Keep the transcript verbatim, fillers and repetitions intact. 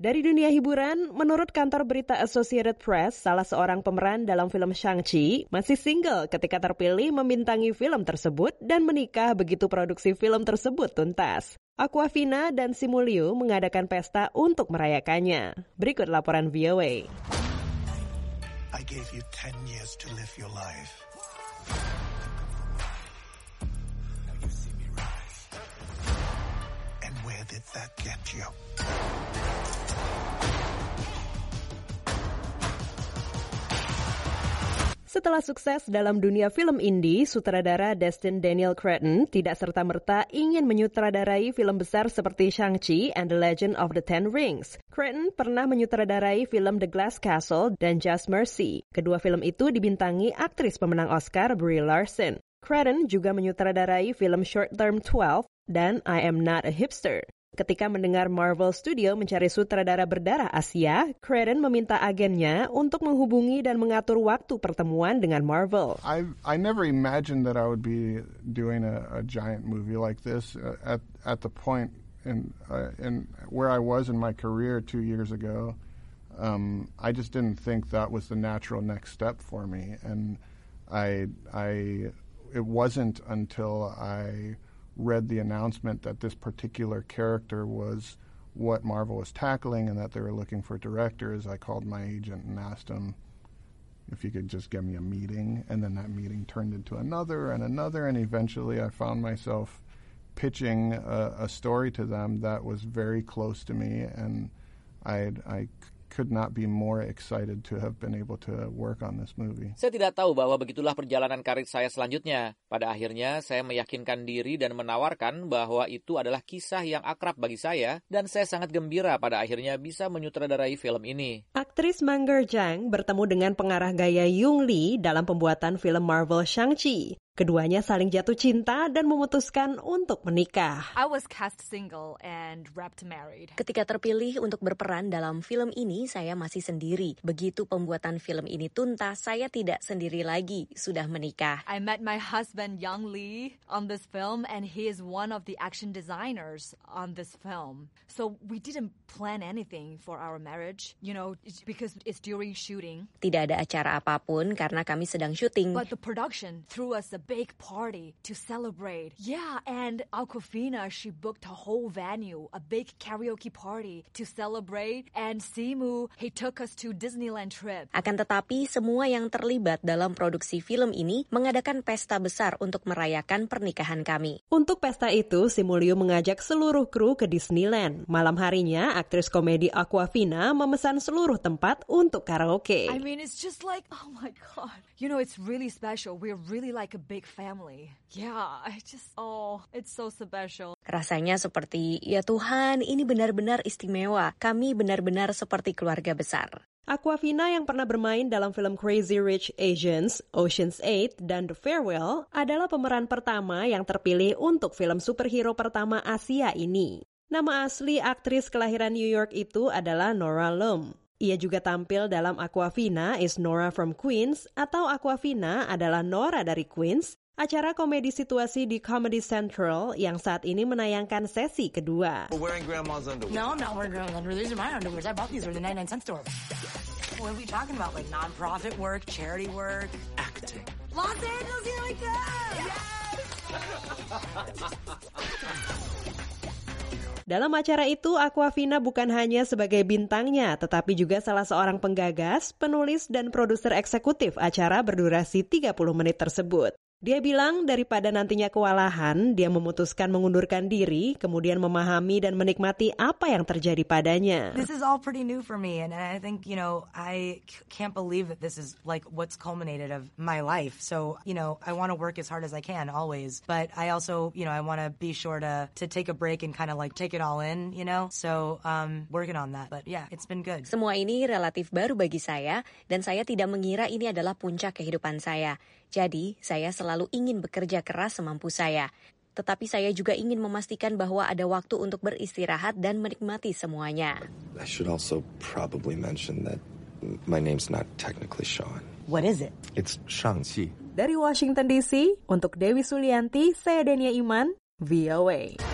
Dari dunia hiburan, menurut kantor berita Associated Press, salah seorang pemeran dalam film Shang-Chi masih single ketika terpilih membintangi film tersebut dan menikah begitu produksi film tersebut tuntas. Awkwafina dan Simu Liu mengadakan pesta untuk merayakannya. Berikut laporan V O A. I gave you ten years to live your life. Now you see me rise. And where did that get you? Setelah sukses dalam dunia film indie, sutradara Destin Daniel Cretton tidak serta-merta ingin menyutradarai film besar seperti Shang-Chi and the Legend of the Ten Rings. Cretton pernah menyutradarai film The Glass Castle dan Just Mercy. Kedua film itu dibintangi aktris pemenang Oscar Brie Larson. Cretton juga menyutradarai film Short Term twelve dan I Am Not a Hipster. Ketika mendengar Marvel Studio mencari sutradara berdarah Asia, Cretton meminta agennya untuk menghubungi dan mengatur waktu pertemuan dengan Marvel. I I never imagined that I would be doing a, a giant movie like this uh, at at the point in uh, in where I was in my career two years ago. Um, I just didn't think that was the natural next step for me, and I I it wasn't until I read the announcement that this particular character was what Marvel was tackling and that they were looking for directors, I called my agent and asked him if he could just get me a meeting. And then that meeting turned into another and another, and eventually I found myself pitching a, a story to them that was very close to me, and I I could not be more excited to have been able to work on this movie. Saya tidak tahu bahwa begitulah perjalanan karir saya selanjutnya. Pada akhirnya, saya meyakinkan diri dan menawarkan bahwa itu adalah kisah yang akrab bagi saya, dan saya sangat gembira pada akhirnya bisa menyutradarai film ini. Aktris Manger Zhang bertemu dengan pengarah gaya Yung Lee dalam pembuatan film Marvel Shang-Chi. Keduanya saling jatuh cinta dan memutuskan untuk menikah. I was cast single and wrapped married. Ketika terpilih untuk berperan dalam film ini, saya masih sendiri. Begitu pembuatan film ini tuntas, saya tidak sendiri lagi, sudah menikah. I met my husband Yang Lee on this film, and he is one of the action designers on this film. So we didn't plan anything for our marriage, you know, because it's during shooting. Tidak ada acara apapun karena kami sedang syuting. But the production threw us a big party to celebrate. Yeah, and Awkwafina, she booked a whole venue, a big karaoke party to celebrate, and Simu, he took us to Disneyland trip. Akan tetapi, semua yang terlibat dalam produksi film ini mengadakan pesta besar untuk merayakan pernikahan kami. Untuk pesta itu, Simu Liu mengajak seluruh kru ke Disneyland. Malam harinya, aktris komedi Awkwafina memesan seluruh tempat untuk karaoke. I mean, it's just like, oh my God. You know, it's really special. We're really like a big family. Yeah, I just, oh, it's so special. Rasanya seperti, ya Tuhan, ini benar-benar istimewa. Kami benar-benar seperti keluarga besar. Awkwafina yang pernah bermain dalam film Crazy Rich Asians, Ocean's eight, dan The Farewell adalah pemeran pertama yang terpilih untuk film superhero pertama Asia ini. Nama asli aktris kelahiran New York itu adalah Nora Lum. Ia juga tampil dalam Awkwafina is Nora from Queens atau Awkwafina adalah Nora dari Queens, acara komedi situasi di Comedy Central yang saat ini menayangkan sesi kedua. We're wearing grandma's underwear. No, I'm not wearing grandma's underwear. These are my underwear. I bought these from the ninety-nine cent store. What are we talking about? Like non-profit work, charity work? Acting. Los Angeles, here we go! Yes! Dalam acara itu, Awkwafina bukan hanya sebagai bintangnya, tetapi juga salah seorang penggagas, penulis, dan produser eksekutif acara berdurasi tiga puluh menit tersebut. Dia bilang daripada nantinya kewalahan, dia memutuskan mengundurkan diri, kemudian memahami dan menikmati apa yang terjadi padanya. This is all pretty new for me, and I think, you know, I can't believe that this is like what's culminated of my life. So, you know, I want to work as hard as I can always, but I also, you know, I want to be sure to to take a break and kind of like take it all in, you know. So, um, working on that. But yeah, it's been good. Semua ini relatif baru bagi saya, dan saya tidak mengira ini adalah puncak kehidupan saya. Jadi, saya selalu ingin bekerja keras semampu saya. Tetapi saya juga ingin memastikan bahwa ada waktu untuk beristirahat dan menikmati semuanya. I should also probably mention that my name's not technically Sean. What is it? It's Shang-Chi. Dari Washington D C, untuk Dewi Sulianti, saya Denia Iman, V O A.